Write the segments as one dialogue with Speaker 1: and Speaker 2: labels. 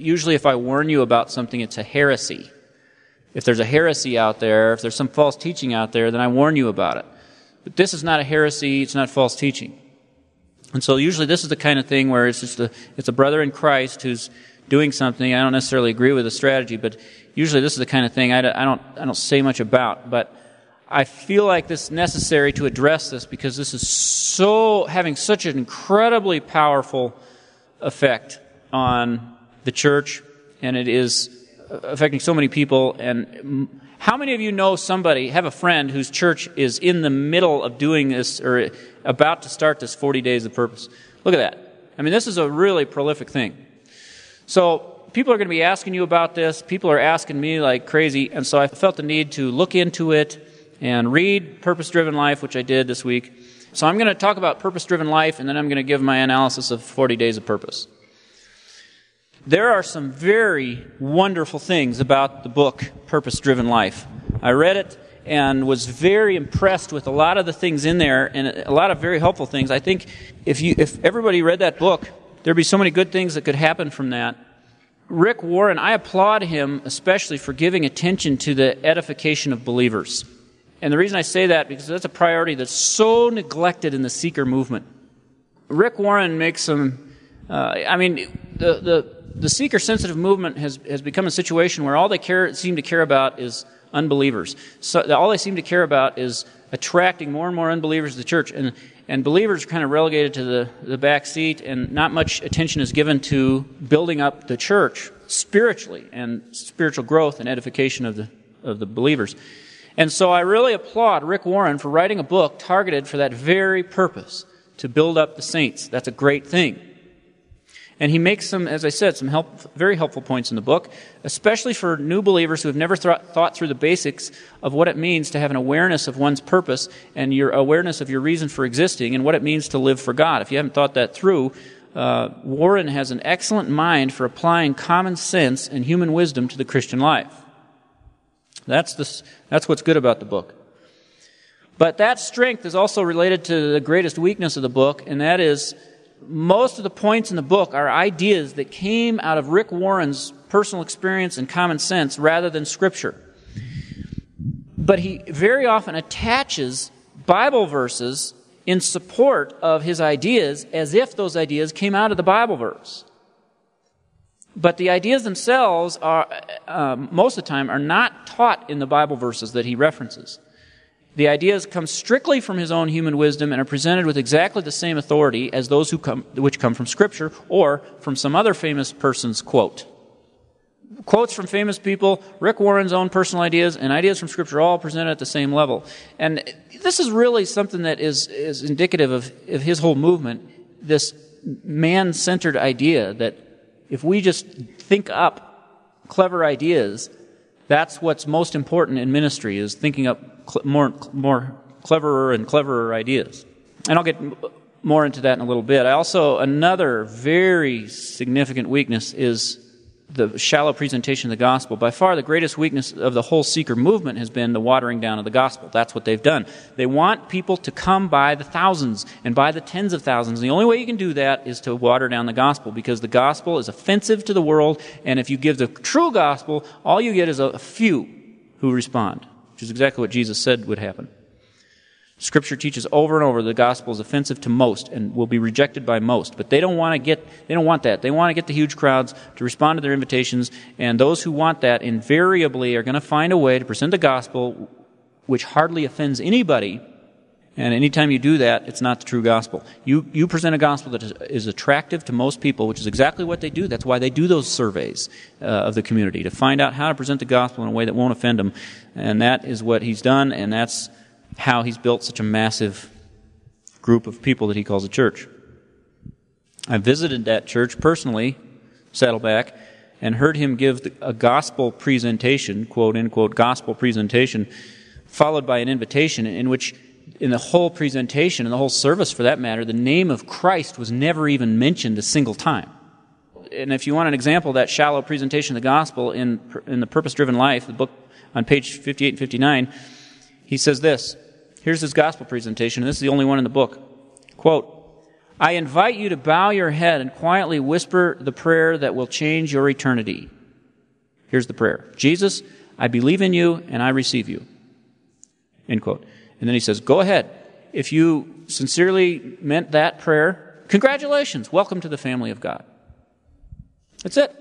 Speaker 1: usually if I warn you about something, it's a heresy. If there's a heresy out there, if there's some false teaching out there, then I warn you about it. But this is not a heresy, it's not false teaching. And so usually this is the kind of thing where it's a brother in Christ who's doing something. I don't necessarily agree with the strategy, but usually this is the kind of thing I don't say much about. But I feel like this is necessary to address this because this is having such an incredibly powerful effect on the church, and it is affecting so many people. And how many of you know somebody, have a friend whose church is in the middle of doing this or about to start this 40 Days of Purpose? Look at that. I mean, this is a really prolific thing. So people are going to be asking you about this. People are asking me like crazy. And so I felt the need to look into it and read Purpose Driven Life, which I did this week. So I'm going to talk about Purpose Driven Life, and then I'm going to give my analysis of 40 Days of Purpose. There are some very wonderful things about the book Purpose Driven Life. I read it and was very impressed with a lot of the things in there and a lot of very helpful things. I think if everybody read that book, there'd be so many good things that could happen from that. Rick Warren, I applaud him especially for giving attention to the edification of believers. And the reason I say that, because that's a priority that's so neglected in the seeker movement. Rick Warren makes some, the seeker-sensitive movement has become a situation where all they seem to care about is unbelievers. So all they seem to care about is attracting more and more unbelievers to the church. And believers are kind of relegated to the back seat, and not much attention is given to building up the church spiritually and spiritual growth and edification of the believers. And so I really applaud Rick Warren for writing a book targeted for that very purpose, to build up the saints. That's a great thing. And he makes some, as I said, some very helpful points in the book, especially for new believers who have never thought through the basics of what it means to have an awareness of one's purpose and your awareness of your reason for existing and what it means to live for God. If you haven't thought that through, Warren has an excellent mind for applying common sense and human wisdom to the Christian life. That's what's good about the book. But that strength is also related to the greatest weakness of the book, and that is most of the points in the book are ideas that came out of Rick Warren's personal experience and common sense rather than Scripture. But he very often attaches Bible verses in support of his ideas as if those ideas came out of the Bible verse. But the ideas themselves are, most of the time, are not taught in the Bible verses that he references. The ideas come strictly from his own human wisdom and are presented with exactly the same authority as those which come from Scripture or from some other famous person's quote. Quotes from famous people, Rick Warren's own personal ideas, and ideas from Scripture are all presented at the same level. And this is really something that is indicative of his whole movement, this man-centered idea that if we just think up clever ideas, that's what's most important in ministry, is thinking up more cleverer and cleverer ideas. And I'll get more into that in a little bit. Another very significant weakness is the shallow presentation of the gospel. By far the greatest weakness of the whole seeker movement has been the watering down of the gospel. That's what they've done. They want people to come by the thousands and by the tens of thousands. And the only way you can do that is to water down the gospel, because the gospel is offensive to the world, and if you give the true gospel, all you get is a few who respond, which is exactly what Jesus said would happen. Scripture teaches over and over the gospel is offensive to most and will be rejected by most. But they don't want that. They want to get the huge crowds to respond to their invitations, and those who want that invariably are going to find a way to present the gospel which hardly offends anybody. And anytime you do that, it's not the true gospel. You present a gospel that is attractive to most people, which is exactly what they do. That's why they do those surveys of the community, to find out how to present the gospel in a way that won't offend them. And that is what he's done, and that's how he's built such a massive group of people that he calls a church. I visited that church personally, Saddleback, and heard him give a gospel presentation, quote-unquote gospel presentation, followed by an invitation in which, in the whole presentation, and the whole service for that matter, the name of Christ was never even mentioned a single time. And if you want an example of that shallow presentation of the gospel in the Purpose Driven Life, the book on page 58 and 59, he says this. Here's his gospel presentation, and this is the only one in the book. Quote, I invite you to bow your head and quietly whisper the prayer that will change your eternity. Here's the prayer. Jesus, I believe in you and I receive you. End quote. And then he says, go ahead. If you sincerely meant that prayer, congratulations. Welcome to the family of God. That's it.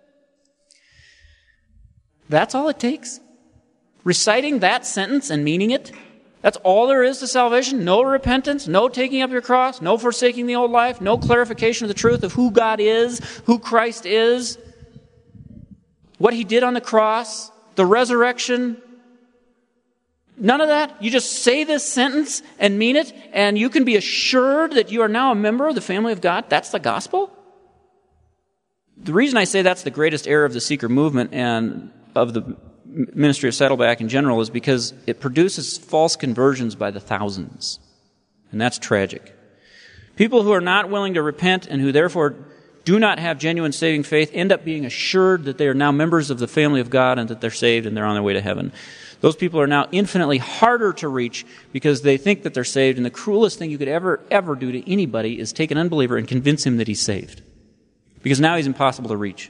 Speaker 1: That's all it takes. Reciting that sentence and meaning it, that's all there is to salvation. No repentance, no taking up your cross, no forsaking the old life, no clarification of the truth of who God is, who Christ is, what he did on the cross, the resurrection. None of that. You just say this sentence and mean it, and you can be assured that you are now a member of the family of God. That's the gospel. The reason I say that's the greatest error of the seeker movement and of the ministry of Saddleback in general is because it produces false conversions by the thousands. And that's tragic. People who are not willing to repent and who therefore do not have genuine saving faith end up being assured that they are now members of the family of God and that they're saved and they're on their way to heaven. Those people are now infinitely harder to reach because they think that they're saved, and the cruelest thing you could ever do to anybody is take an unbeliever and convince him that he's saved. Because now he's impossible to reach.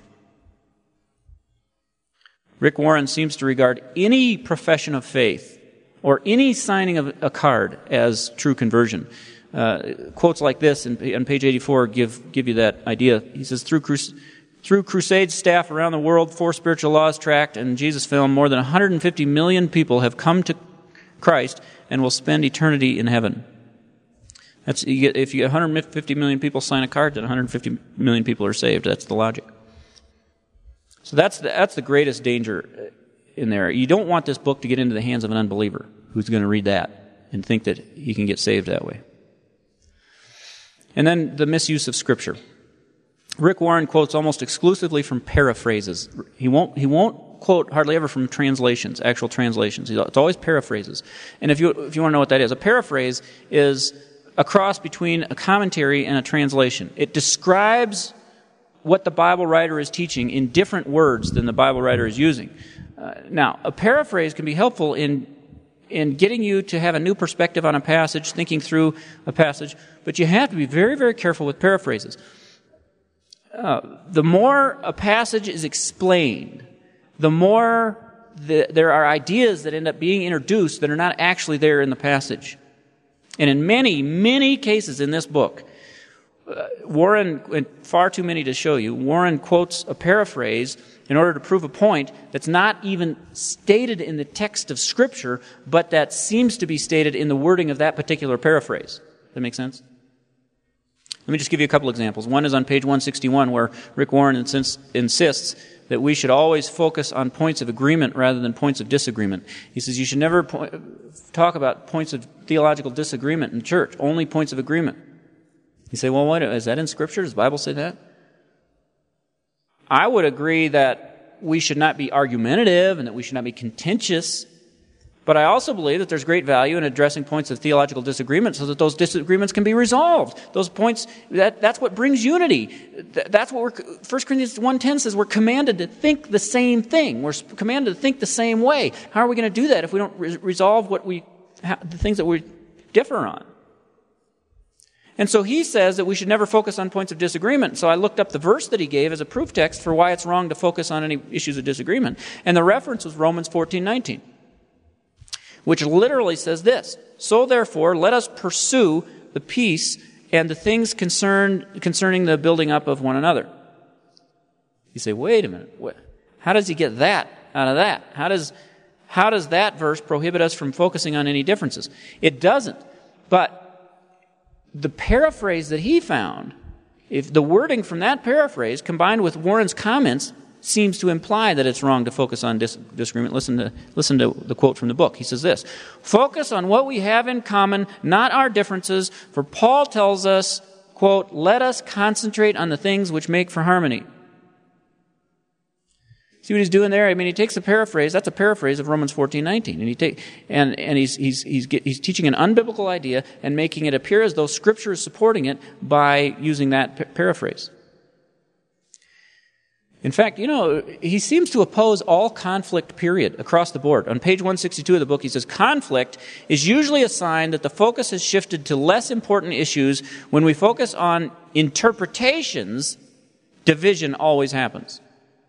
Speaker 1: Rick Warren seems to regard any profession of faith or any signing of a card as true conversion. Quotes like this on page 84 give you that idea. He says, through crusades, staff around the world, 4 spiritual laws tract, and Jesus film, more than 150 million people have come to Christ and will spend eternity in heaven. If you get 150 million people sign a card, then 150 million people are saved. That's the logic. So that's the greatest danger in there. You don't want this book to get into the hands of an unbeliever who's going to read that and think that he can get saved that way. And then the misuse of Scripture. Rick Warren quotes almost exclusively from paraphrases. He won't quote hardly ever from translations, actual translations. It's always paraphrases. And if you want to know what that is, a paraphrase is a cross between a commentary and a translation. It describes what the Bible writer is teaching in different words than the Bible writer is using. Now, a paraphrase can be helpful in getting you to have a new perspective on a passage, thinking through a passage, but you have to be very, very careful with paraphrases. The more a passage is explained, the more there are ideas that end up being introduced that are not actually there in the passage. And in many, many cases in this book, Warren, far too many to show you, Warren quotes a paraphrase in order to prove a point that's not even stated in the text of Scripture, but that seems to be stated in the wording of that particular paraphrase. Does that make sense? Let me just give you a couple examples. One is on page 161, where Rick Warren insists that we should always focus on points of agreement rather than points of disagreement. He says you should never talk about points of theological disagreement in church, only points of agreement. You say, well, is that in Scripture? Does the Bible say that? I would agree that we should not be argumentative and that we should not be contentious, but I also believe that there's great value in addressing points of theological disagreement so that those disagreements can be resolved. Those points, that's what brings unity. That's what 1 Corinthians 1:10 says we're commanded to think the same thing. We're commanded to think the same way. How are we going to do that if we don't resolve the things that we differ on? And so he says that we should never focus on points of disagreement. So I looked up the verse that he gave as a proof text for why it's wrong to focus on any issues of disagreement. And the reference was Romans 14:19, which literally says this: so therefore, let us pursue the peace and the things concerning the building up of one another. You say, wait a minute, how does he get that out of that? How does that verse prohibit us from focusing on any differences? It doesn't. But the paraphrase that he found, if the wording from that paraphrase combined with Warren's comments seems to imply that it's wrong to focus on disagreement. Listen to the quote from the book. He says this: focus on what we have in common, not our differences, for Paul tells us, quote, let us concentrate on the things which make for harmony. See what he's doing there? I mean, he takes a paraphrase. That's a paraphrase of Romans 14:19, and he's teaching an unbiblical idea and making it appear as though Scripture is supporting it by using that paraphrase. In fact, he seems to oppose all conflict, period, across the board. On page 162 of the book, he says, conflict is usually a sign that the focus has shifted to less important issues. When we focus on interpretations, division always happens.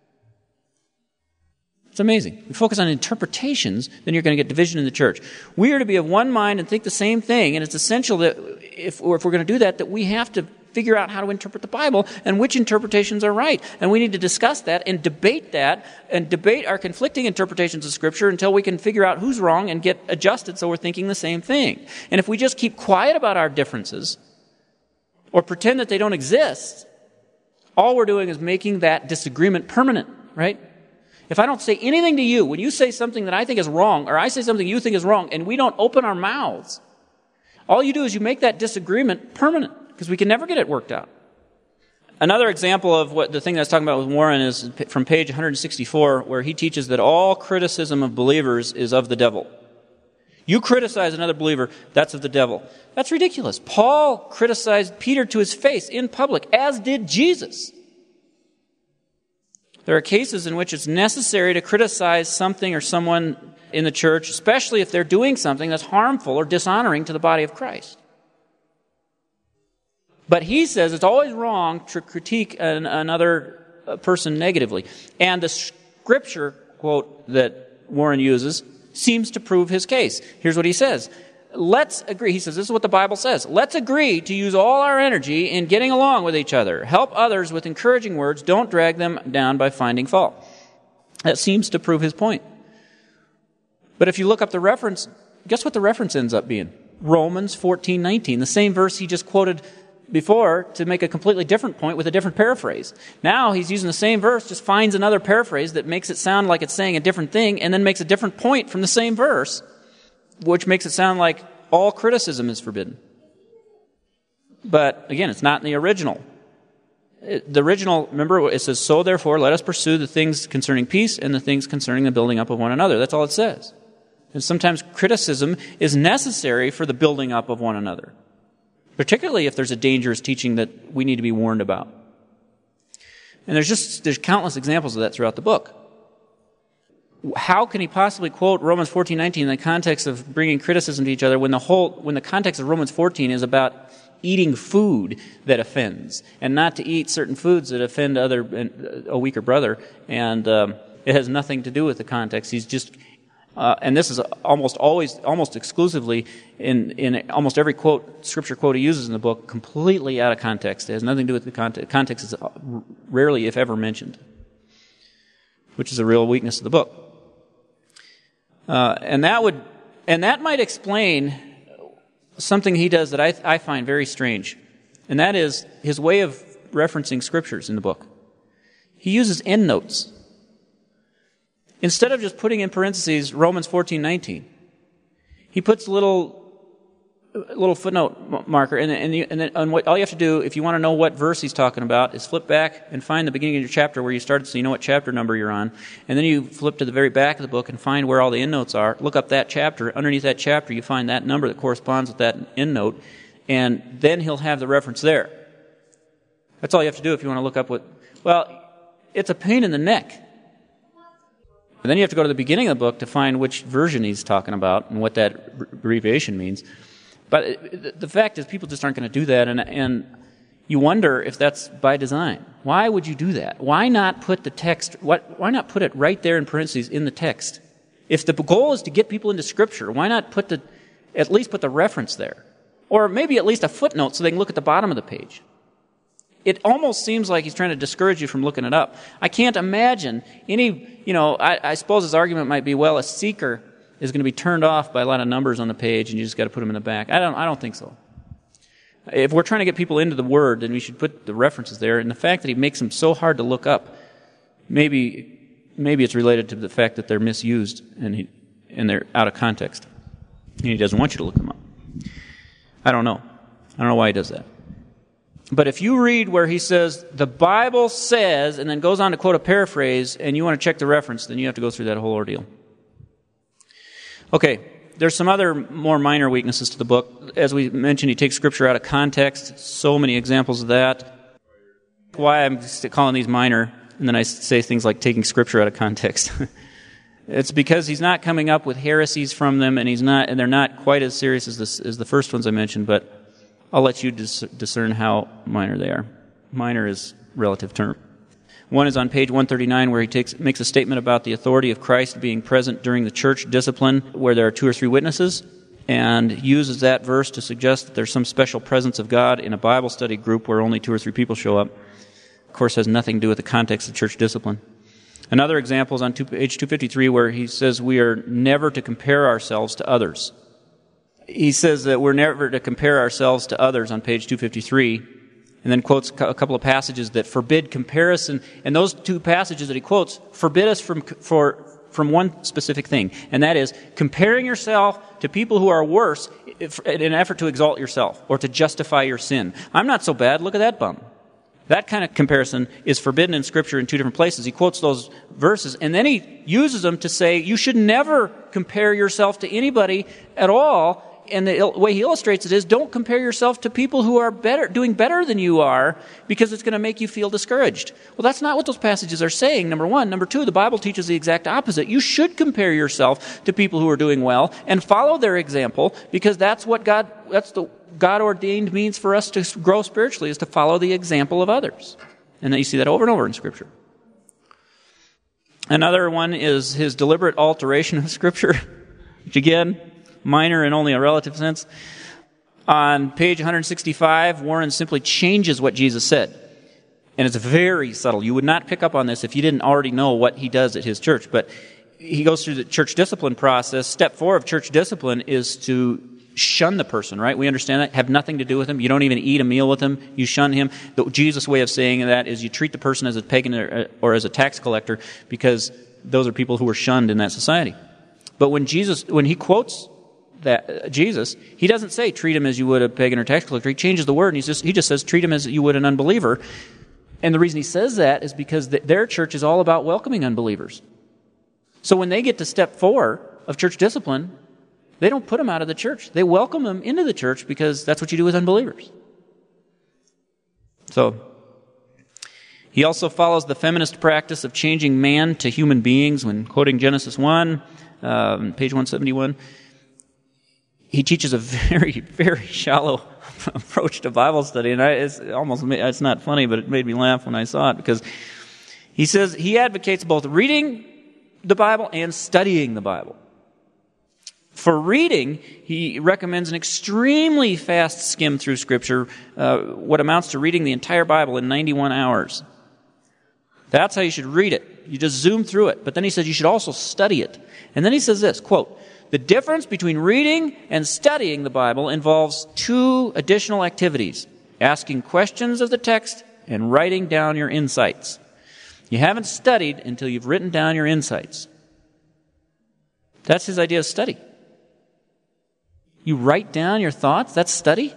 Speaker 1: It's amazing. We focus on interpretations, then you're going to get division in the church. We are to be of one mind and think the same thing, and it's essential that if we're going to do that, that we have to figure out how to interpret the Bible and which interpretations are right. And we need to discuss that and debate our conflicting interpretations of Scripture until we can figure out who's wrong and get adjusted so we're thinking the same thing. And if we just keep quiet about our differences or pretend that they don't exist, all we're doing is making that disagreement permanent, right? If I don't say anything to you, when you say something that I think is wrong, or I say something you think is wrong, and we don't open our mouths, all you do is you make that disagreement permanent, because we can never get it worked out. Another example of what the thing that I was talking about with Warren is from page 164, where he teaches that all criticism of believers is of the devil. You criticize another believer, that's of the devil. That's ridiculous. Paul criticized Peter to his face in public, as did Jesus. There are cases in which it's necessary to criticize something or someone in the church, especially if they're doing something that's harmful or dishonoring to the body of Christ. But he says it's always wrong to critique another person negatively. And the scripture quote that Warren uses seems to prove his case. Here's what he says. Let's agree. He says, this is what the Bible says. Let's agree to use all our energy in getting along with each other. Help others with encouraging words. Don't drag them down by finding fault. That seems to prove his point. But if you look up the reference, guess what the reference ends up being? Romans 14:19, the same verse he just quoted before to make a completely different point with a different paraphrase. Now he's using the same verse, just finds another paraphrase that makes it sound like it's saying a different thing, and then makes a different point from the same verse, which makes it sound like all criticism is forbidden. But again, it's not in the original. The original, remember, it says, so therefore let us pursue the things concerning peace and the things concerning the building up of one another. That's all it says. And sometimes criticism is necessary for the building up of one another, particularly if there's a dangerous teaching that we need to be warned about. And there's countless examples of that throughout the book. How can he possibly quote Romans 14:19 in the context of bringing criticism to each other when the context of Romans 14 is about eating food that offends and not to eat certain foods that offend a weaker brother? And it has nothing to do with the context. He's just and this is almost exclusively in almost every scripture quote he uses in the book, completely out of context. It has nothing to do with the context. Context is rarely, if ever, mentioned, which is a real weakness of the book. And that might explain something he does that I find very strange, and that is his way of referencing scriptures in the book. He uses endnotes. Instead of just putting in parentheses Romans 14:19, he puts a little footnote marker, and then all you have to do, if you want to know what verse he's talking about, is flip back and find the beginning of your chapter where you started, so you know what chapter number you're on, and then you flip to the very back of the book and find where all the endnotes are. Look up that chapter. Underneath that chapter, you find that number that corresponds with that endnote, and then he'll have the reference there. That's all you have to do if you want to look up it's a pain in the neck. And then you have to go to the beginning of the book to find which version he's talking about and what that abbreviation means. But the fact is, people just aren't going to do that, and you wonder if that's by design. Why would you do that? Why not put the text? Why not put it right there in parentheses in the text? If the goal is to get people into Scripture, why not at least put the reference there, or maybe at least a footnote so they can look at the bottom of the page? It almost seems like he's trying to discourage you from looking it up. I can't imagine I suppose his argument might be, well, a seeker is going to be turned off by a lot of numbers on the page, and you just got to put them in the back. I don't think so. If we're trying to get people into the Word, then we should put the references there. And the fact that he makes them so hard to look up, maybe it's related to the fact that they're misused and they're out of context, and he doesn't want you to look them up. I don't know why he does that. But if you read where he says, the Bible says, and then goes on to quote a paraphrase, and you want to check the reference, then you have to go through that whole ordeal. Okay, there's some other more minor weaknesses to the book. As we mentioned, he takes Scripture out of context. So many examples of that. Why I'm calling these minor. And then I say things like taking Scripture out of context. It's because he's not coming up with heresies from them, and they're not quite as serious as the first ones I mentioned, but I'll let you discern how minor they are. Minor is relative term. One is on page 139, where he makes a statement about the authority of Christ being present during the church discipline where there are 2 or 3 witnesses, and uses that verse to suggest that there's some special presence of God in a Bible study group where only 2 or 3 people show up. Of course, has nothing to do with the context of church discipline. Another example is on page 253, where he says we are never to compare ourselves to others. He says that we're never to compare ourselves to others on page 253, and then quotes a couple of passages that forbid comparison. And those 2 passages that he quotes forbid us from one specific thing, and that is comparing yourself to people who are worse in an effort to exalt yourself or to justify your sin. I'm not so bad, look at that bum. That kind of comparison is forbidden in Scripture in 2 different places. He quotes those verses, and then he uses them to say you should never compare yourself to anybody at all. And the way he illustrates it is, don't compare yourself to people who are doing better than you are, because it's going to make you feel discouraged. Well, that's not what those passages are saying, number one. Number two, the Bible teaches the exact opposite. You should compare yourself to people who are doing well and follow their example, because that's the God-ordained means for us to grow spiritually, is to follow the example of others. And then you see that over and over in Scripture. Another one is his deliberate alteration of Scripture, which again, minor in only a relative sense. On page 165, Warren simply changes what Jesus said. And it's very subtle. You would not pick up on this if you didn't already know what he does at his church. But he goes through the church discipline process. Step 4 of church discipline is to shun the person, right? We understand that. Have nothing to do with him. You don't even eat a meal with him. You shun him. The Jesus way of saying that is you treat the person as a pagan or as a tax collector, because those are people who were shunned in that society. But when he quotes Jesus, he doesn't say treat him as you would a pagan or tax collector. He changes the word, and he just says treat him as you would an unbeliever. And the reason he says that is because their church is all about welcoming unbelievers. So when they get to step 4 of church discipline, they don't put them out of the church. They welcome them into the church, because that's what you do with unbelievers. So he also follows the feminist practice of changing man to human beings when quoting Genesis 1, page 171. He teaches a very, very shallow approach to Bible study, and it's not funny, but it made me laugh when I saw it, because he says he advocates both reading the Bible and studying the Bible. For reading, he recommends an extremely fast skim through Scripture, what amounts to reading the entire Bible in 91 hours. That's how you should read it. You just zoom through it. But then he says you should also study it. And then he says this, quote, "The difference between reading and studying the Bible involves 2 additional activities: asking questions of the text and writing down your insights. You haven't studied until you've written down your insights." That's his idea of study. You write down your thoughts? That's study?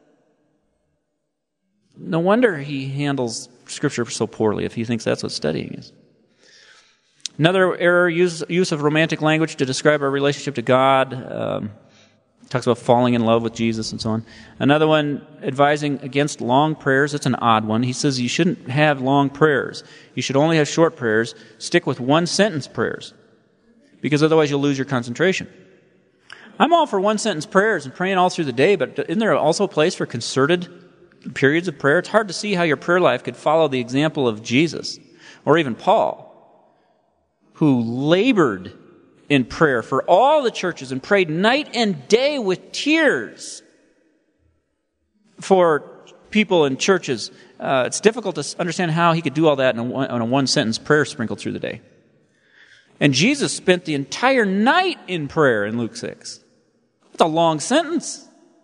Speaker 1: No wonder he handles Scripture so poorly if he thinks that's what studying is. Another error, use of romantic language to describe our relationship to God. Talks about falling in love with Jesus and so on. Another one, advising against long prayers. It's an odd one. He says you shouldn't have long prayers. You should only have short prayers. Stick with one-sentence prayers, because otherwise you'll lose your concentration. I'm all for one-sentence prayers and praying all through the day, but isn't there also a place for concerted periods of prayer? It's hard to see how your prayer life could follow the example of Jesus, or even Paul, who labored in prayer for all the churches and prayed night and day with tears for people in churches. It's difficult to understand how he could do all that on a one-sentence prayer sprinkled through the day. And Jesus spent the entire night in prayer in Luke 6. That's a long sentence.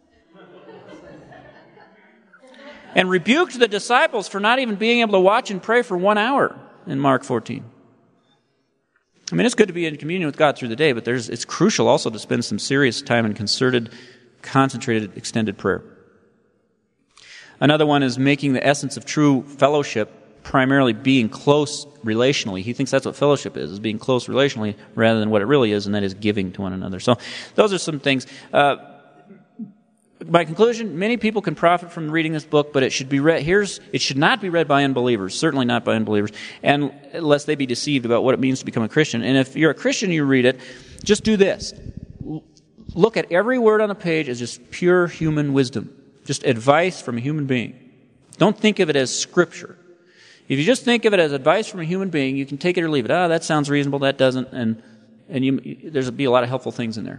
Speaker 1: And rebuked the disciples for not even being able to watch and pray for 1 hour in Mark 14. I mean, it's good to be in communion with God through the day, but it's crucial also to spend some serious time in concerted, concentrated, extended prayer. Another one is making the essence of true fellowship primarily being close relationally. He thinks that's what fellowship is being close relationally rather than what it really is, and that is giving to one another. So those are some things. my conclusion, many people can profit from reading this book, but it should be read. It should not be read by unbelievers, certainly not by unbelievers, and unless they be deceived about what it means to become a Christian. And if you're a Christian and you read it, just do this. Look at every word on the page as just pure human wisdom, just advice from a human being. Don't think of it as Scripture. If you just think of it as advice from a human being, you can take it or leave it. That sounds reasonable, that doesn't, and there's be a lot of helpful things in there.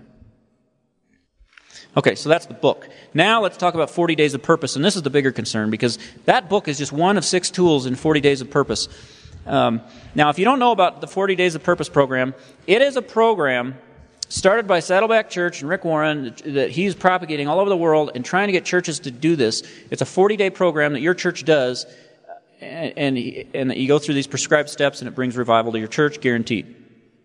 Speaker 1: Okay, so that's the book. Now let's talk about 40 Days of Purpose, and this is the bigger concern, because that book is just one of 6 tools in 40 Days of Purpose. Now, if you don't know about the 40 Days of Purpose program, it is a program started by Saddleback Church and Rick Warren that he's propagating all over the world and trying to get churches to do this. It's a 40-day program that your church does, and you go through these prescribed steps, and it brings revival to your church, guaranteed.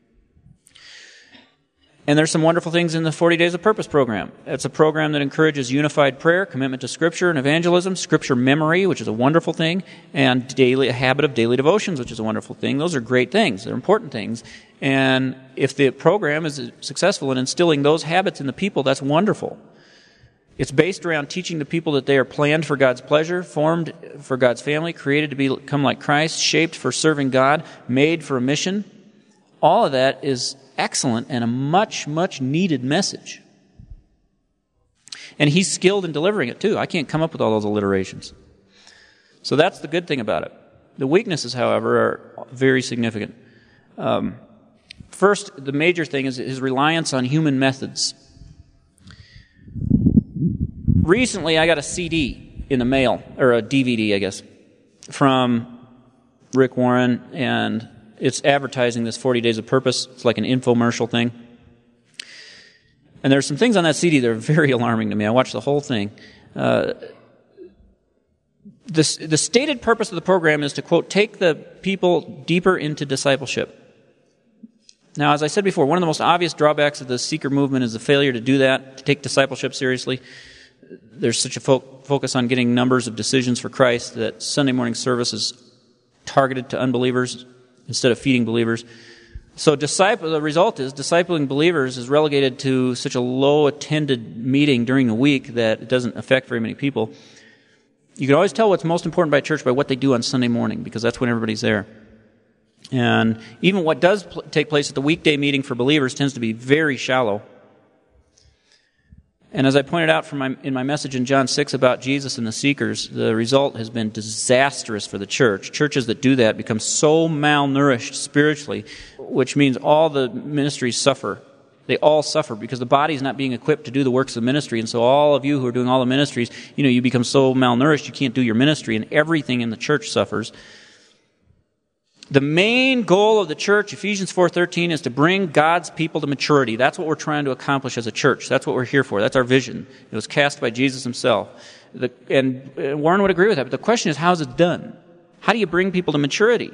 Speaker 1: And there's some wonderful things in the 40 Days of Purpose program. It's a program that encourages unified prayer, commitment to Scripture and evangelism, Scripture memory, which is a wonderful thing, and a habit of daily devotions, which is a wonderful thing. Those are great things. They're important things. And if the program is successful in instilling those habits in the people, that's wonderful. It's based around teaching the people that they are planned for God's pleasure, formed for God's family, created to become like Christ, shaped for serving God, made for a mission. All of that is excellent and a much, much needed message. And he's skilled in delivering it too. I can't come up with all those alliterations. So that's the good thing about it. The weaknesses, however, are very significant. First, the major thing is his reliance on human methods. Recently, I got a CD in the mail, or a DVD, I guess, from Rick Warren, and it's advertising this 40 Days of Purpose. It's like an infomercial thing. And there's some things on that CD that are very alarming to me. I watched the whole thing. The stated purpose of the program is to, quote, take the people deeper into discipleship. Now, as I said before, one of the most obvious drawbacks of the seeker movement is the failure to do that, to take discipleship seriously. There's such a focus on getting numbers of decisions for Christ that Sunday morning service is targeted to unbelievers instead of feeding believers. So the result is discipling believers is relegated to such a low-attended meeting during the week that it doesn't affect very many people. You can always tell what's most important by a church by what they do on Sunday morning, because that's when everybody's there. And even what does take place at the weekday meeting for believers tends to be very shallow. And as I pointed out in my message in John 6 about Jesus and the seekers, the result has been disastrous for the church. Churches that do that become so malnourished spiritually, which means all the ministries suffer. They all suffer because the body is not being equipped to do the works of ministry. And so all of you who are doing all the ministries, you become so malnourished you can't do your ministry, and everything in the church suffers. The main goal of the church, Ephesians 4:13, is to bring God's people to maturity. That's what we're trying to accomplish as a church. That's what we're here for. That's our vision. It was cast by Jesus himself. And Warren would agree with that. But the question is, how is it done? How do you bring people to maturity?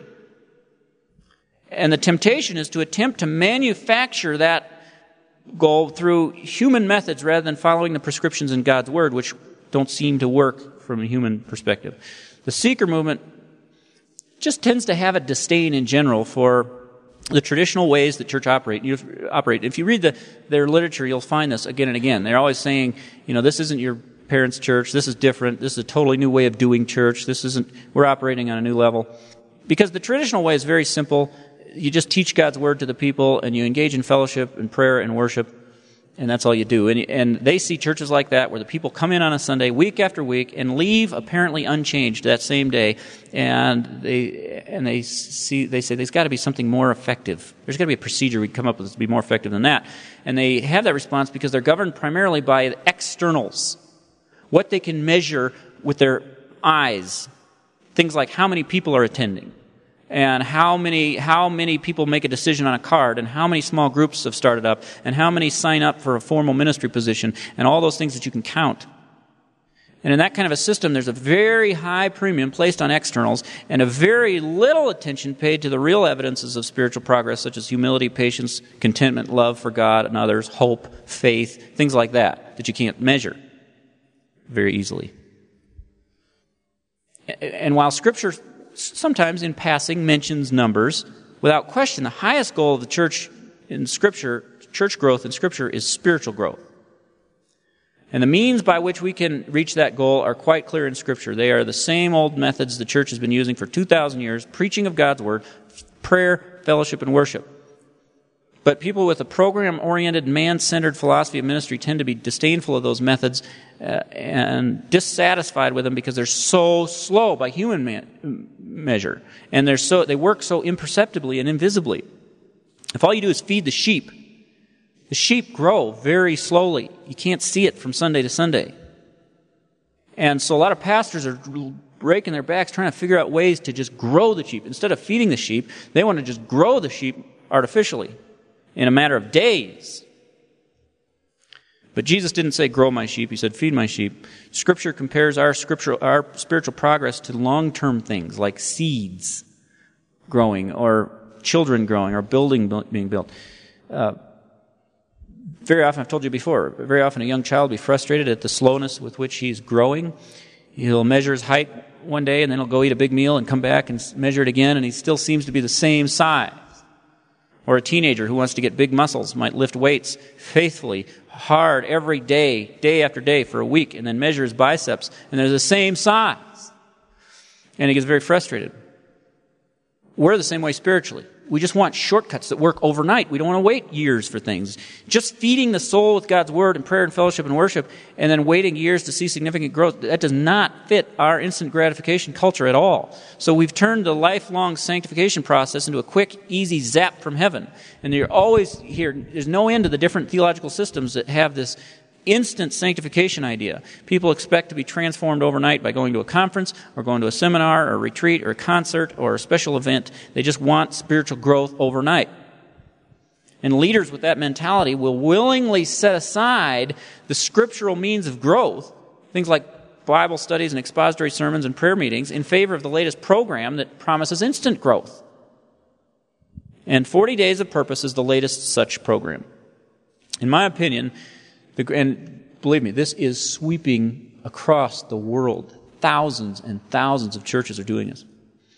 Speaker 1: And the temptation is to attempt to manufacture that goal through human methods rather than following the prescriptions in God's Word, which don't seem to work from a human perspective. The seeker movement just tends to have a disdain in general for the traditional ways that church operate. If you read their literature, you'll find this again and again. They're always saying, this isn't your parents' church. This is different. This is a totally new way of doing church. We're operating on a new level. Because the traditional way is very simple. You just teach God's Word to the people, and you engage in fellowship and prayer and worship, and that's all you do. And they see churches like that where the people come in on a Sunday week after week and leave apparently unchanged that same day, and they say there's got to be something more effective. There's got to be a procedure we come up with to be more effective than that. And they have that response because they're governed primarily by externals, what they can measure with their eyes. Things like how many people are attending, and how many people make a decision on a card, and how many small groups have started up, and how many sign up for a formal ministry position, and all those things that you can count. And in that kind of a system, there's a very high premium placed on externals, and a very little attention paid to the real evidences of spiritual progress, such as humility, patience, contentment, love for God and others, hope, faith, things like that you can't measure very easily. And while Scripture sometimes in passing mentions numbers, without question, the highest goal of the church in Scripture, church growth in Scripture, is spiritual growth. And the means by which we can reach that goal are quite clear in Scripture. They are the same old methods the church has been using for 2,000 years, preaching of God's Word, prayer, fellowship, and worship. But people with a program-oriented, man-centered philosophy of ministry tend to be disdainful of those methods and dissatisfied with them because they're so slow by human measure. And they work so imperceptibly and invisibly. If all you do is feed the sheep grow very slowly. You can't see it from Sunday to Sunday. And so a lot of pastors are breaking their backs trying to figure out ways to just grow the sheep. Instead of feeding the sheep, they want to just grow the sheep artificially in a matter of days. But Jesus didn't say, grow my sheep. He said, feed my sheep. Scripture compares our spiritual progress to long-term things like seeds growing or children growing or building being built. Very often, I've told you before, very often a young child will be frustrated at the slowness with which he's growing. He'll measure his height one day, and then he'll go eat a big meal and come back and measure it again, and he still seems to be the same size. Or a teenager who wants to get big muscles might lift weights faithfully, hard, every day, day after day for a week, and then measure his biceps, and they're the same size. And he gets very frustrated. We're the same way spiritually. We just want shortcuts that work overnight. We don't want to wait years for things. Just feeding the soul with God's Word and prayer and fellowship and worship and then waiting years to see significant growth, that does not fit our instant gratification culture at all. So we've turned the lifelong sanctification process into a quick, easy zap from heaven. And you're always here. There's no end to the different theological systems that have this instant sanctification idea. People expect to be transformed overnight by going to a conference or going to a seminar or a retreat or a concert or a special event. They just want spiritual growth overnight. And leaders with that mentality will willingly set aside the scriptural means of growth, things like Bible studies and expository sermons and prayer meetings, in favor of the latest program that promises instant growth. And 40 Days of Purpose is the latest such program. In my opinion, and believe me, this is sweeping across the world. Thousands and thousands of churches are doing this.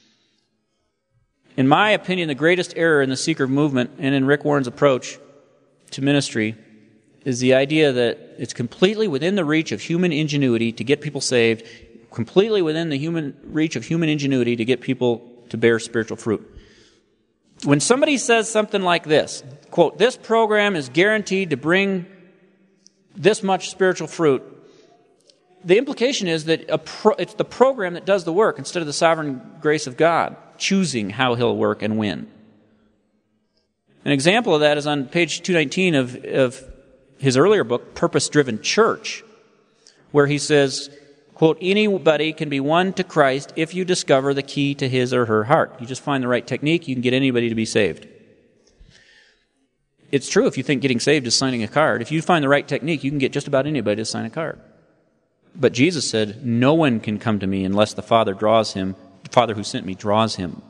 Speaker 1: In my opinion, the greatest error in the seeker movement and in Rick Warren's approach to ministry is the idea that it's completely within the reach of human ingenuity to get people saved, completely within the reach of human ingenuity to get people to bear spiritual fruit. When somebody says something like this, quote, this program is guaranteed to bring this much spiritual fruit, the implication is that it's the program that does the work instead of the sovereign grace of God choosing how He'll work and when. An example of that is on page 219 of his earlier book, Purpose-Driven Church, where he says, quote, anybody can be won to Christ if you discover the key to his or her heart. You just find the right technique, you can get anybody to be saved. It's true if you think getting saved is signing a card. If you find the right technique, you can get just about anybody to sign a card. But Jesus said, no one can come to me unless the Father draws him, the Father who sent me draws him.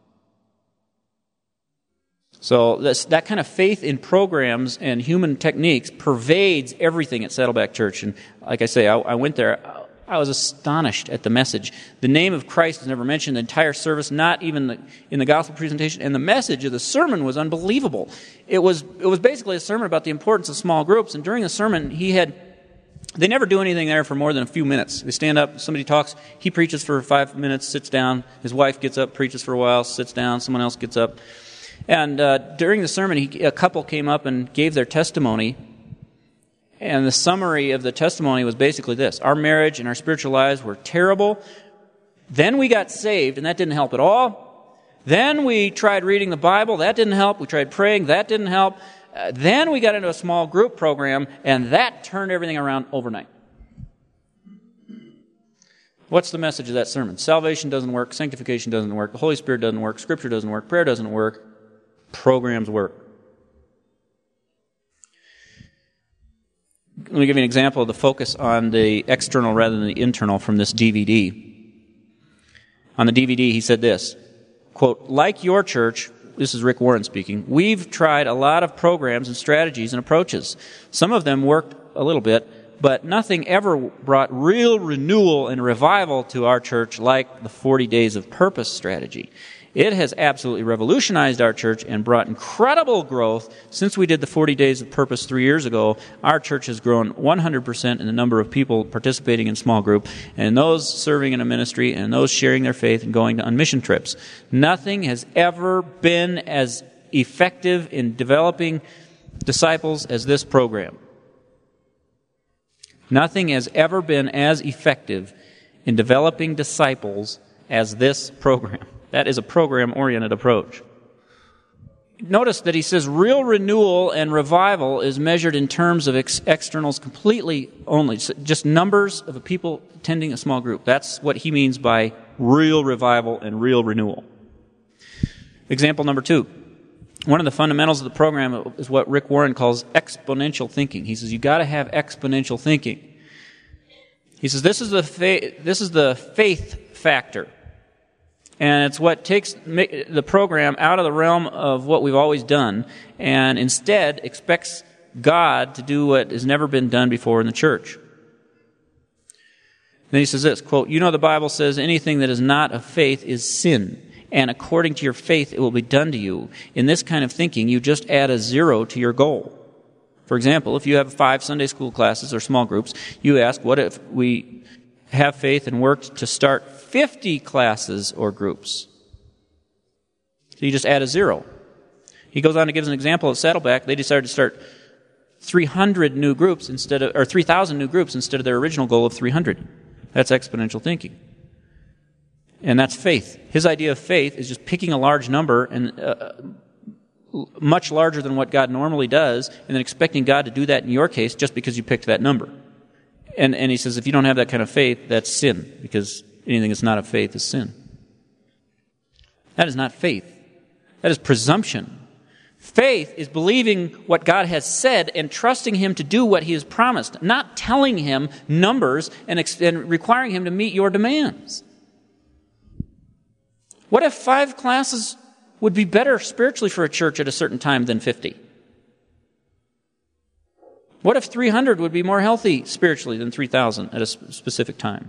Speaker 1: So that kind of faith in programs and human techniques pervades everything at Saddleback Church. And like I say, I went there. I was astonished at the message. The name of Christ is never mentioned in the entire service, not even in the gospel presentation. And the message of the sermon was unbelievable. It was basically a sermon about the importance of small groups. And during the sermon, they never do anything there for more than a few minutes. They stand up, somebody talks, he preaches for 5 minutes, sits down. His wife gets up, preaches for a while, sits down, someone else gets up. And during the sermon, a couple came up and gave their testimony. And the summary of the testimony was basically this. Our marriage and our spiritual lives were terrible. Then we got saved, and that didn't help at all. Then we tried reading the Bible. That didn't help. We tried praying. That didn't help. Then we got into a small group program, and that turned everything around overnight. What's the message of that sermon? Salvation doesn't work. Sanctification doesn't work. The Holy Spirit doesn't work. Scripture doesn't work. Prayer doesn't work. Programs work. Let me give you an example of the focus on the external rather than the internal from this DVD. On the DVD, he said this, quote, like your church, this is Rick Warren speaking, we've tried a lot of programs and strategies and approaches. Some of them worked a little bit, but nothing ever brought real renewal and revival to our church like the 40 Days of Purpose strategy. It has absolutely revolutionized our church and brought incredible growth. Since we did the 40 Days of Purpose 3 years ago, our church has grown 100% in the number of people participating in small group, and those serving in a ministry, and those sharing their faith and going on mission trips. Nothing has ever been as effective in developing disciples as this program. Nothing has ever been as effective in developing disciples as this program. That is a program-oriented approach. Notice that he says real renewal and revival is measured in terms of externals completely only, just numbers of people attending a small group. That's what he means by real revival and real renewal. Example number 2. One of the fundamentals of the program is what Rick Warren calls exponential thinking. He says you've got to have exponential thinking. He says this is the faith factor. And it's what takes the program out of the realm of what we've always done and instead expects God to do what has never been done before in the church. Then he says this, quote, "You know the Bible says anything that is not of faith is sin, and according to your faith it will be done to you. In this kind of thinking, you just add a 0 to your goal. For example, if you have 5 Sunday school classes or small groups, you ask, what if we have faith and worked to start 50 classes or groups? So you just add a 0. He goes on to give an example of Saddleback. They decided to start 300 new groups or 3,000 new groups instead of their original goal of 300. That's exponential thinking. And that's faith. His idea of faith is just picking a large number and much larger than what God normally does, and then expecting God to do that in your case just because you picked that number. And he says if you don't have that kind of faith, that's sin, because anything that's not of faith is sin. That is not faith. That is presumption. Faith is believing what God has said and trusting Him to do what He has promised, not telling Him numbers and requiring Him to meet your demands. What if 5 classes would be better spiritually for a church at a certain time than 50? What if 300 would be more healthy spiritually than 3,000 at a specific time?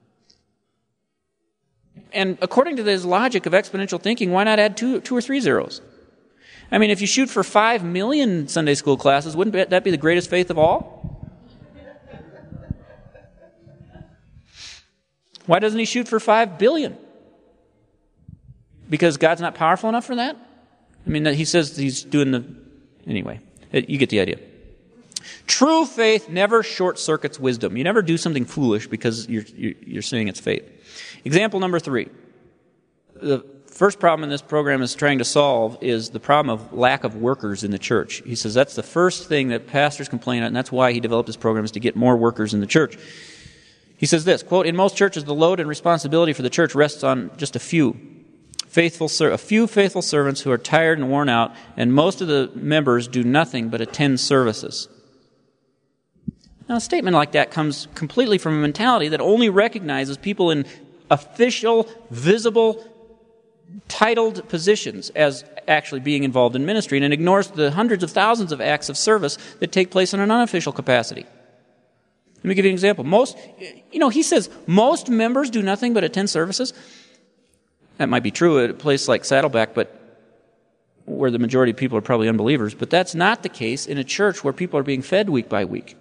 Speaker 1: And according to this logic of exponential thinking, why not add 2 or 3 zeros? I mean, if you shoot for 5 million Sunday school classes, wouldn't that be the greatest faith of all? Why doesn't he shoot for 5 billion? Because God's not powerful enough for that? I mean, he says he's doing anyway, you get the idea. True faith never short-circuits wisdom. You never do something foolish because you're saying it's faith. Example number 3. The first problem in this program is trying to solve is the problem of lack of workers in the church. He says that's the first thing that pastors complain about, and that's why he developed this program, is to get more workers in the church. He says this, quote, "In most churches, the load and responsibility for the church rests on just a few faithful servants who are tired and worn out, and most of the members do nothing but attend services." Now, a statement like that comes completely from a mentality that only recognizes people in official, visible, titled positions as actually being involved in ministry, and it ignores the hundreds of thousands of acts of service that take place in an unofficial capacity. Let me give you an example. He says most members do nothing but attend services. That might be true at a place like Saddleback, but where the majority of people are probably unbelievers. But that's not the case in a church where people are being fed week by week.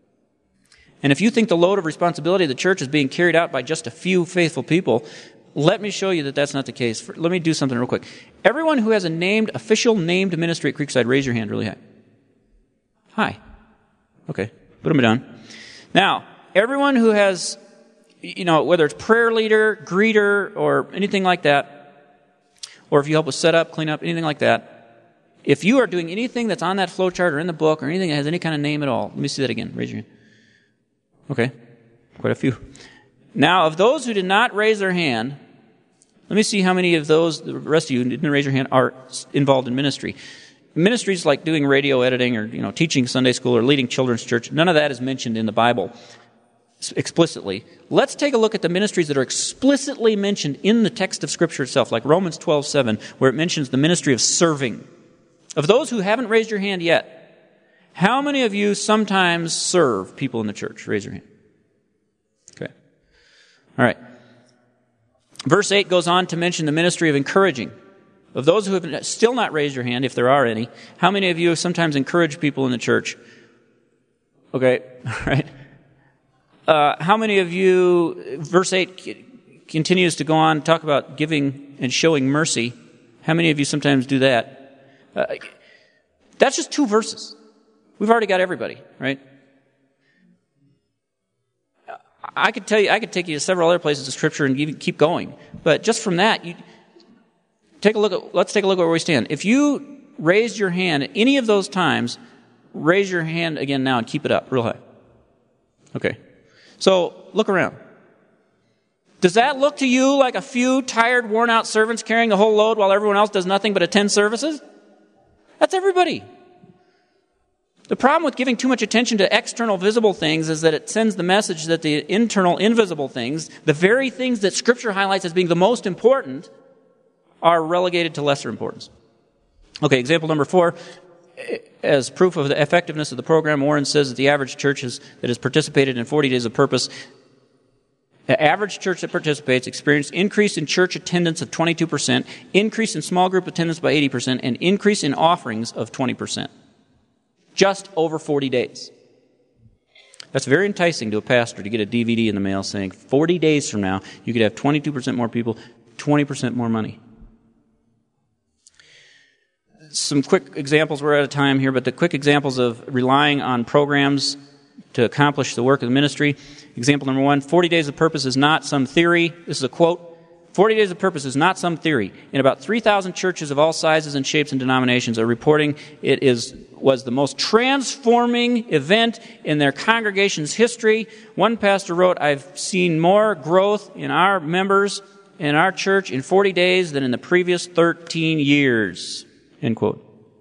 Speaker 1: And if you think the load of responsibility of the church is being carried out by just a few faithful people, let me show you that that's not the case. Let me do something real quick. Everyone who has a official named ministry at Creekside, raise your hand really high. Hi. Okay, put them down. Now, everyone who has, whether it's prayer leader, greeter, or anything like that, or if you help with setup, cleanup, anything like that, if you are doing anything that's on that flow chart or in the book or anything that has any kind of name at all, let me see that again. Raise your hand. Okay, quite a few. Now, of those who did not raise their hand, let me see how many of those, the rest of you who didn't raise your hand, are involved in ministry. Ministries like doing radio editing or teaching Sunday school or leading children's church, none of that is mentioned in the Bible explicitly. Let's take a look at the ministries that are explicitly mentioned in the text of Scripture itself, like Romans 12:7, where it mentions the ministry of serving. Of those who haven't raised your hand yet, how many of you sometimes serve people in the church? Raise your hand. Okay. All right. Verse 8 goes on to mention the ministry of encouraging. Of those who have still not raised your hand, if there are any, how many of you have sometimes encouraged people in the church? Okay, all right. How many of you, verse 8 continues to go on to talk about giving and showing mercy. How many of you sometimes do that? That's just 2 verses. We've already got everybody, right? I could take you to several other places of Scripture and even keep going. But just from that, let's take a look at where we stand. If you raised your hand at any of those times, raise your hand again now and keep it up real high. Okay. So, look around. Does that look to you like a few tired, worn-out servants carrying the whole load while everyone else does nothing but attend services? That's everybody. The problem with giving too much attention to external visible things is that it sends the message that the internal invisible things, the very things that Scripture highlights as being the most important, are relegated to lesser importance. Okay, example number 4. As proof of the effectiveness of the program, Warren says that the average church that has participated in 40 Days of Purpose, the average church that participates experienced increase in church attendance of 22%, increase in small group attendance by 80%, and increase in offerings of 20%. Just over 40 days. That's very enticing to a pastor to get a DVD in the mail saying 40 days from now you could have 22% more people, 20% more money. Some quick examples, we're out of time here, but the quick examples of relying on programs to accomplish the work of the ministry. Example number 1, 40 Days of Purpose is not some theory. This is a quote. 40 Days of Purpose is not some theory. In about 3,000 churches of all sizes and shapes and denominations are reporting it was the most transforming event in their congregation's history. One pastor wrote, "I've seen more growth in our members in our church in 40 days than in the previous 13 years." End quote.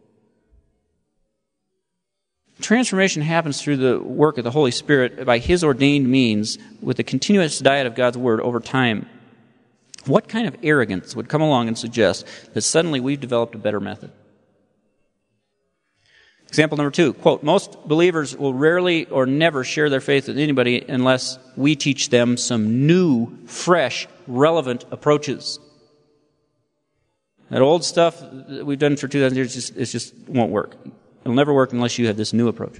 Speaker 1: Transformation happens through the work of the Holy Spirit by His ordained means with the continuous diet of God's Word over time. What kind of arrogance would come along and suggest that suddenly we've developed a better method? Example number 2, quote, "Most believers will rarely or never share their faith with anybody unless we teach them some new, fresh, relevant approaches." That old stuff that we've done for 2,000 years, it just won't work. It'll never work unless you have this new approach.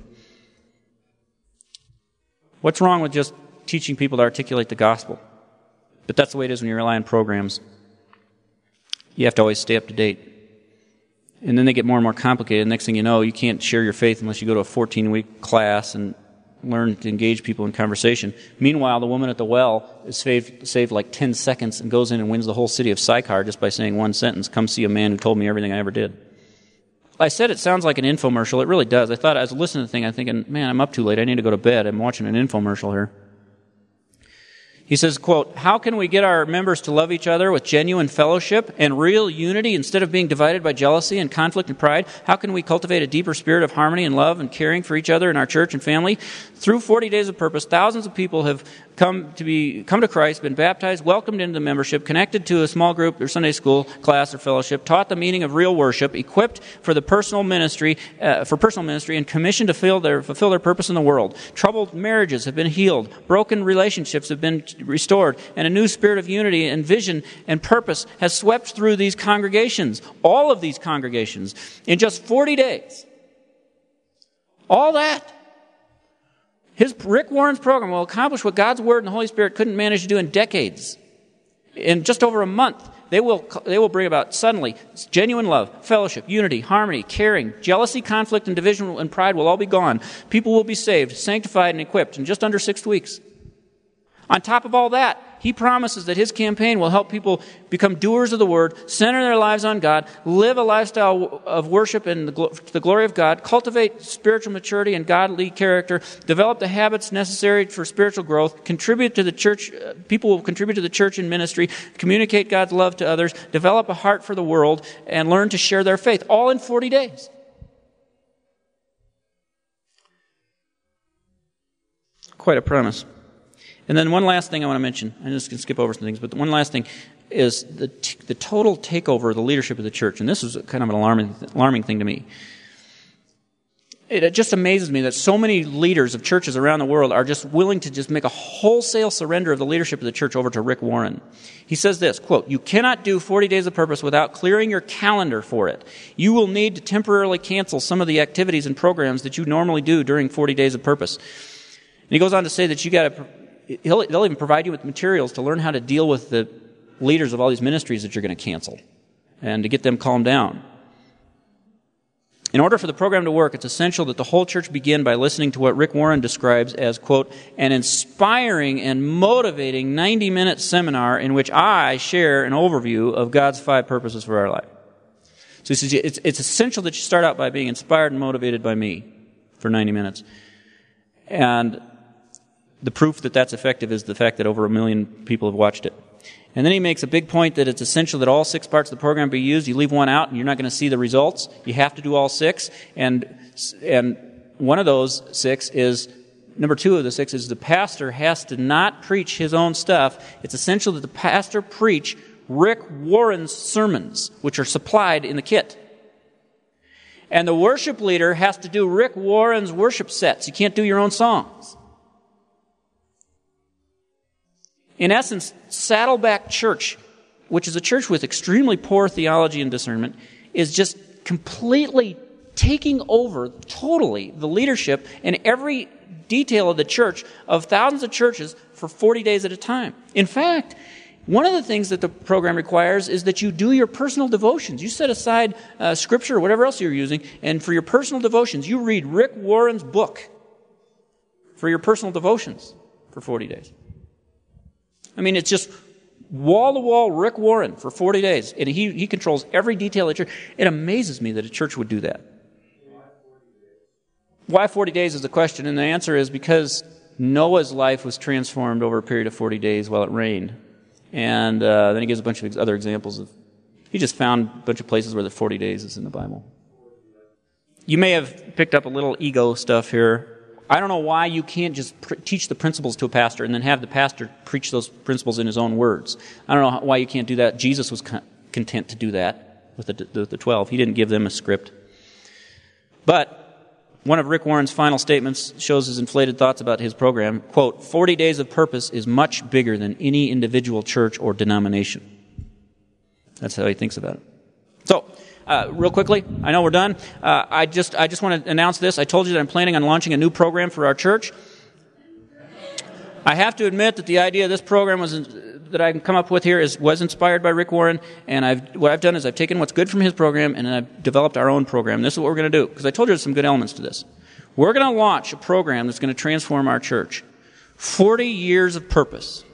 Speaker 1: What's wrong with just teaching people to articulate the gospel? But that's the way it is when you rely on programs. You have to always stay up to date. And then they get more and more complicated. Next thing you know, you can't share your faith unless you go to a 14-week class and learn to engage people in conversation. Meanwhile, the woman at the well is saved like 10 seconds and goes in and wins the whole city of Sychar just by saying one sentence, "Come see a man who told me everything I ever did." I said it sounds like an infomercial. It really does. I thought, I was listening to the thing, I'm thinking, man, I'm up too late. I need to go to bed. I'm watching an infomercial here. He says, quote, "How can we get our members to love each other with genuine fellowship and real unity instead of being divided by jealousy and conflict and pride? How can we cultivate a deeper spirit of harmony and love and caring for each other in our church and family? Through 40 Days of Purpose, thousands of people have come to Christ, been baptized, welcomed into the membership, connected to a small group or Sunday school class or fellowship, taught the meaning of real worship, equipped for the personal ministry, and commissioned to fulfill their purpose in the world. Troubled marriages have been healed, broken relationships have been restored, and a new spirit of unity and vision and purpose has swept through these congregations, all of these congregations, in just 40 days. All that. Rick Warren's program will accomplish what God's Word and the Holy Spirit couldn't manage to do in decades. In just over a month, they will bring about suddenly genuine love, fellowship, unity, harmony, caring, jealousy, conflict, and division and pride will all be gone. People will be saved, sanctified, and equipped in just under 6 weeks. On top of all that, he promises that his campaign will help people become doers of the Word, center their lives on God, live a lifestyle of worship and the glory of God, cultivate spiritual maturity and godly character, develop the habits necessary for spiritual growth, contribute to the church. People will contribute to the church and ministry, communicate God's love to others, develop a heart for the world, and learn to share their faith, all in 40 days. Quite a promise. And then one last thing I want to mention, I'm just going to skip over some things, but one last thing is the total takeover of the leadership of the church. And this is kind of an alarming thing to me. it just amazes me that so many leaders of churches around the world are just willing to just make a wholesale surrender of the leadership of the church over to Rick Warren. He says this, quote, "You cannot do 40 days of purpose without clearing your calendar for it. You will need to temporarily cancel some of the activities and programs that you normally do during 40 days of purpose." And he goes on to say that they'll even provide you with materials to learn how to deal with the leaders of all these ministries that you're going to cancel and to get them calmed down. In order for the program to work, it's essential that the whole church begin by listening to what Rick Warren describes as, quote, "an inspiring and motivating 90-minute seminar in which I share an overview of God's 5 purposes for our life." So he says it's essential that you start out by being inspired and motivated by me for 90 minutes. And the proof that that's effective is the fact that over 1 million people have watched it. And then he makes a big point that it's essential that all 6 parts of the program be used. You leave one out and you're not going to see the results. You have to do all 6. And one of those 6 is, number 2 of the 6 is the pastor has to not preach his own stuff. It's essential that the pastor preach Rick Warren's sermons, which are supplied in the kit. And the worship leader has to do Rick Warren's worship sets. You can't do your own songs. In essence, Saddleback Church, which is a church with extremely poor theology and discernment, is just completely taking over totally the leadership and every detail of the church of thousands of churches for 40 days at a time. In fact, one of the things that the program requires is that you do your personal devotions. You set aside scripture or whatever else you're using, and for your personal devotions, you read Rick Warren's book for your personal devotions for 40 days. I mean, it's just wall-to-wall Rick Warren for 40 days. And he controls every detail of the church. It amazes me that a church would do that. Why 40 days is the question, and the answer is because Noah's life was transformed over a period of 40 days while it rained. And then he gives a bunch of other examples of... He just found a bunch of places where the 40 days is in the Bible. You may have picked up a little ego stuff here. I don't know why you can't just teach the principles to a pastor and then have the pastor preach those principles in his own words. I don't know why you can't do that. Jesus was content to do that with the 12. He didn't give them a script. But one of Rick Warren's final statements shows his inflated thoughts about his program. Quote, 40 days of purpose is much bigger than any individual church or denomination. That's how he thinks about it. So, real quickly, I know we're done. I just want to announce this. I told you that I'm planning on launching a new program for our church. I have to admit that the idea of this program that I can come up with here was inspired by Rick Warren, and what I've done is I've taken what's good from his program and I've developed our own program. This is what we're going to do, because I told you there's some good elements to this. We're going to launch a program that's going to transform our church. 40 years of purpose.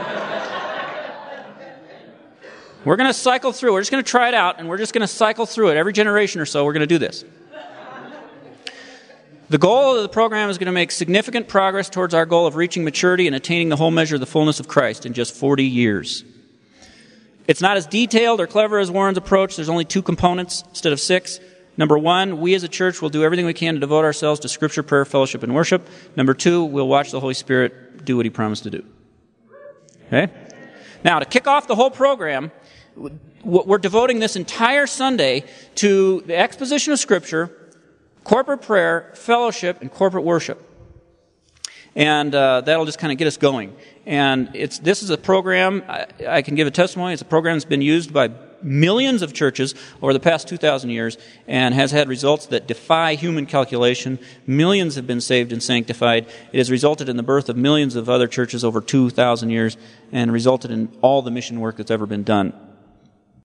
Speaker 1: We're going to cycle through. We're just going to try it out, and we're just going to cycle through it. Every generation or so, we're going to do this. The goal of the program is going to make significant progress towards our goal of reaching maturity and attaining the whole measure of the fullness of Christ in just 40 years. It's not as detailed or clever as Warren's approach. There's only 2 components instead of 6. Number 1, we as a church will do everything we can to devote ourselves to Scripture, prayer, fellowship, and worship. Number 2, we'll watch the Holy Spirit do what He promised to do. Okay? Now, to kick off the whole program, we're devoting this entire Sunday to the exposition of Scripture, corporate prayer, fellowship, and corporate worship. And that'll just kind of get us going. And this is a program, I can give a testimony, it's a program that's been used by millions of churches over the past 2,000 years and has had results that defy human calculation. Millions have been saved and sanctified. It has resulted in the birth of millions of other churches over 2,000 years and resulted in all the mission work that's ever been done.